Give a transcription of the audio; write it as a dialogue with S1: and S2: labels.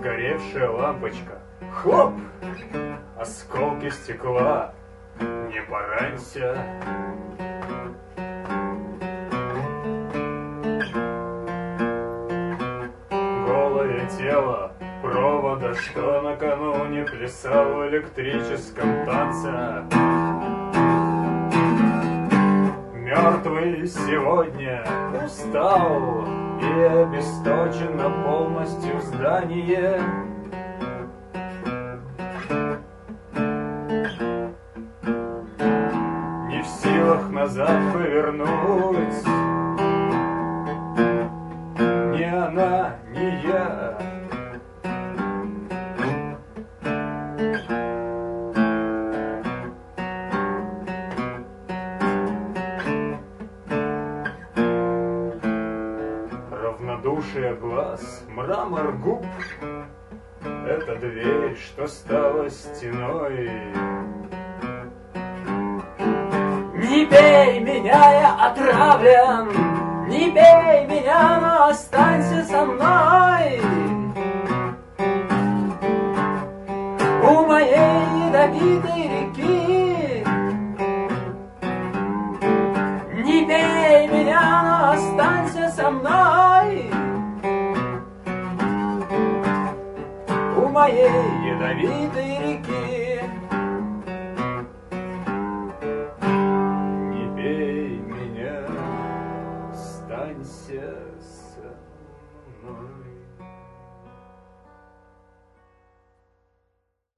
S1: сгоревшая лампочка. Хлоп! Осколки стекла. Не поранься. Голое тело провода, что накануне плясал в электрическом танце. Мертвый сегодня устал и обесточено полностью здание. Не в силах назад повернуть. Ни она, ни я. Равнодушие глаз, мрамор губ — это дверь, что стала стеной.
S2: Не бей меня, я отравлен, не бей меня, но останься со мной. У моей ядовитой реки. Не бей меня, но останься со мной. У моей ядовитой реки.
S1: Не бей меня, останься со мной.